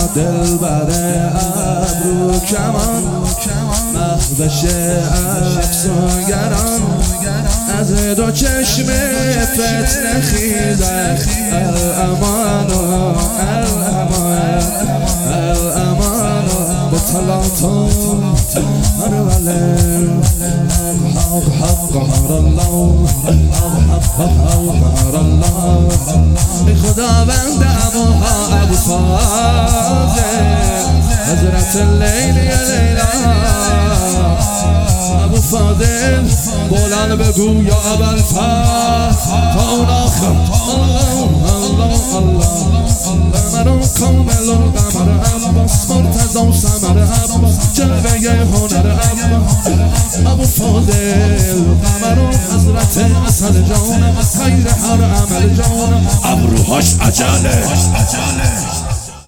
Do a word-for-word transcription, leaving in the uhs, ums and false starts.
دل بره ابرو کمان مخدش افسونگران از دو چشم فتنه خیزه الامان الامان الامان بطلاتون ارولن حق حق قهر الله حق حق قهر الله خداوند ابوها ابو فاضل حضرت اللیل یا لیلا ابو فاضل بلند بگو یا ابوالفتح تا اون آخر الله الله الله قمر کامل قمر عباس مرتضی و ثمر عباس جلوه هنر عباس ابو فاضل قمر حضرت اسد جان خیر هر عمل جان ابروهاش عجله